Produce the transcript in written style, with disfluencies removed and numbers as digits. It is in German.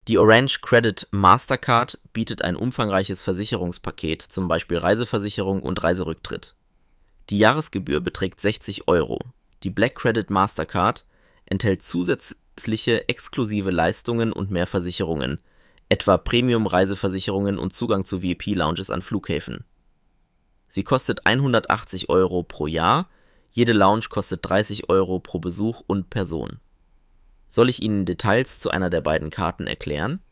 Die Orange Credit Mastercard bietet ein umfangreiches Versicherungspaket, zum Beispiel Reiseversicherung und Reiserücktritt. Die Jahresgebühr beträgt 60 €. Die Black Credit Mastercard enthält zusätzliche exklusive Leistungen und mehr Versicherungen, etwa Premium-Reiseversicherungen und Zugang zu VIP-Lounges an Flughäfen. Sie kostet 180 € pro Jahr, jede Lounge kostet 30 € pro Besuch und Person. Soll ich Ihnen Details zu einer der beiden Karten erklären?